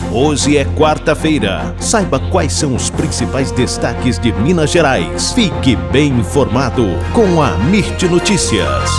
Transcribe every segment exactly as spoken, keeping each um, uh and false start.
Hoje é quarta-feira. Saiba quais são os principais destaques de Minas Gerais. Fique bem informado com a Mirte Notícias.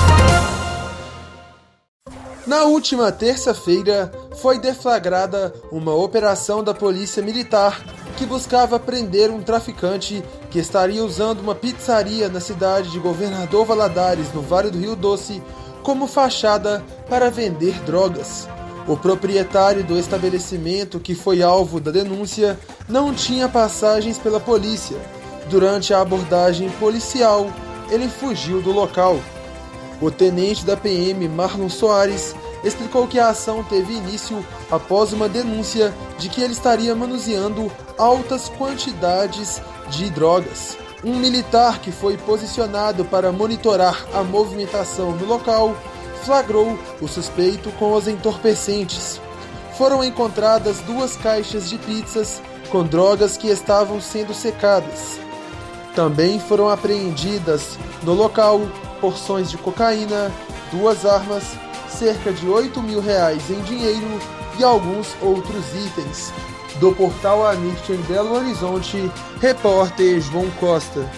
Na última terça-feira, foi deflagrada uma operação da Polícia Militar que buscava prender um traficante que estaria usando uma pizzaria na cidade de Governador Valadares, no Vale do Rio Doce, como fachada para vender drogas. O proprietário do estabelecimento, que foi alvo da denúncia, não tinha passagens pela polícia. Durante a abordagem policial, ele fugiu do local. O tenente da P M, Marlon Soares, explicou que a ação teve início após uma denúncia de que ele estaria manuseando altas quantidades de drogas. Um militar que foi posicionado para monitorar a movimentação no local flagrou o suspeito com os entorpecentes. Foram encontradas duas caixas de pizzas com drogas que estavam sendo secadas. Também foram apreendidas no local porções de cocaína, duas armas, cerca de oito mil reais em dinheiro e alguns outros itens. Do portal A Mirte em Belo Horizonte, repórter João Costa.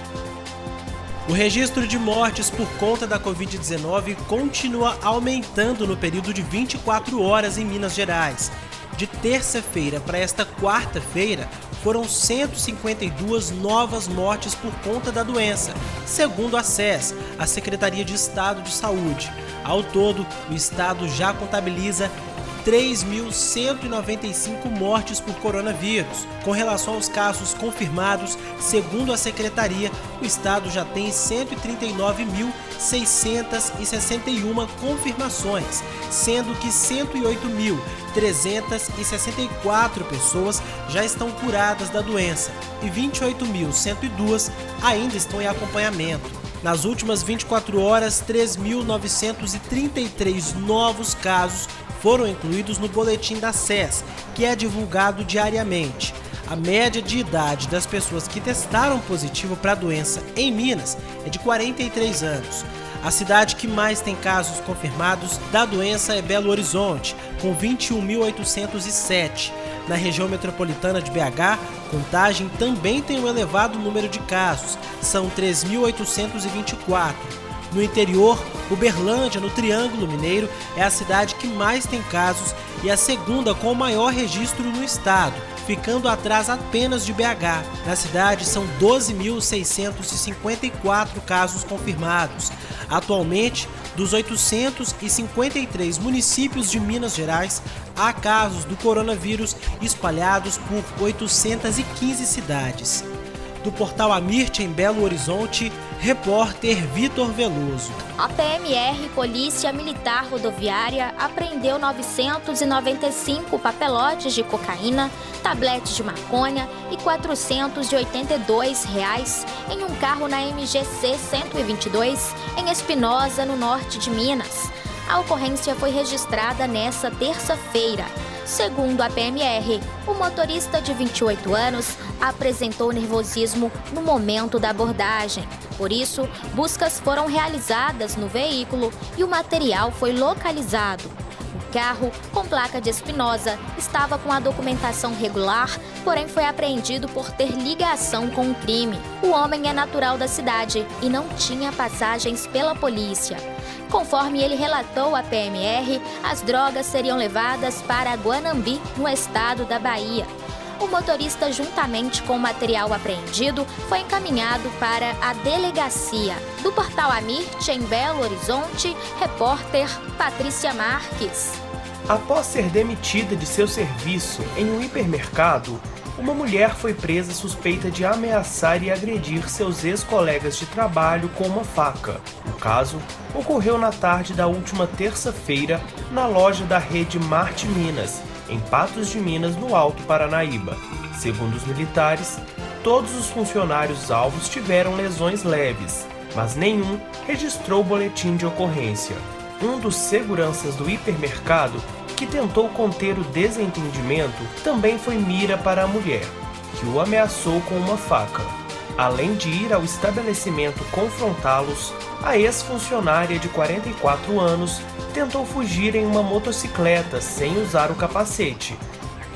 O registro de mortes por conta da covid dezenove continua aumentando no período de vinte e quatro horas em Minas Gerais. De terça-feira para esta quarta-feira, foram cento e cinquenta e duas novas mortes por conta da doença, segundo a S E S, a Secretaria de Estado de Saúde. Ao todo, o estado já contabiliza três mil cento e noventa e cinco mortes por coronavírus. Com relação aos casos confirmados, segundo a Secretaria, o estado já tem cento e trinta e nove mil seiscentas e sessenta e uma confirmações, sendo que cento e oito mil trezentas e sessenta e quatro pessoas já estão curadas da doença e vinte e oito mil cento e dois ainda estão em acompanhamento. Nas últimas vinte e quatro horas, três mil novecentos e trinta e três novos casos foram incluídos no boletim da S E S, que é divulgado diariamente. A média de idade das pessoas que testaram positivo para a doença em Minas é de quarenta e três anos. A cidade que mais tem casos confirmados da doença é Belo Horizonte, com vinte e um mil oitocentos e sete. Na região metropolitana de B H, Contagem também tem um elevado número de casos, são três mil oitocentos e vinte e quatro. No interior, Uberlândia, no Triângulo Mineiro, é a cidade que mais tem casos e a segunda com o maior registro no estado, ficando atrás apenas de B H. Na cidade, são doze mil seiscentos e cinquenta e quatro casos confirmados. Atualmente, dos oitocentos e cinquenta e três municípios de Minas Gerais, há casos do coronavírus espalhados por oitocentas e quinze cidades. Do portal A Mirte em Belo Horizonte, repórter Vitor Veloso. A P M R, Polícia Militar Rodoviária, apreendeu novecentos e noventa e cinco papelotes de cocaína, tabletes de maconha e quatrocentos e oitenta e dois reais em um carro na M G C cento e vinte e dois, em Espinosa, no norte de Minas. A ocorrência foi registrada nesta terça-feira. Segundo a P M R, o motorista de vinte e oito anos apresentou nervosismo no momento da abordagem. Por isso, buscas foram realizadas no veículo e o material foi localizado. O carro, com placa de Espinosa, estava com a documentação regular, porém foi apreendido por ter ligação com o crime. O homem é natural da cidade e não tinha passagens pela polícia. Conforme ele relatou à P M R, as drogas seriam levadas para Guanambi, no estado da Bahia. O motorista, juntamente com o material apreendido, foi encaminhado para a delegacia. Do portal A Mirte, em Belo Horizonte, repórter Patrícia Marques. Após ser demitida de seu serviço em um hipermercado, uma mulher foi presa suspeita de ameaçar e agredir seus ex-colegas de trabalho com uma faca. O caso ocorreu na tarde da última terça-feira na loja da rede Marte Minas, em Patos de Minas, no Alto Paranaíba. Segundo os militares, todos os funcionários alvos tiveram lesões leves, mas nenhum registrou boletim de ocorrência. Um dos seguranças do hipermercado, que tentou conter o desentendimento, também foi mira para a mulher, que o ameaçou com uma faca. Além de ir ao estabelecimento confrontá-los, a ex-funcionária de quarenta e quatro anos tentou fugir em uma motocicleta sem usar o capacete.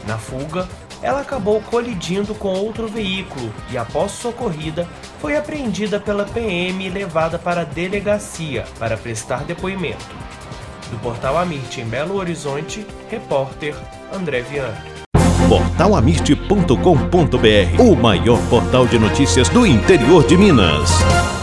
Na fuga, ela acabou colidindo com outro veículo e, após socorrida, foi apreendida pela P M e levada para a delegacia para prestar depoimento. Do Portal Amirte em Belo Horizonte, repórter André Viana. portal amirte ponto com ponto br, o maior portal de notícias do interior de Minas.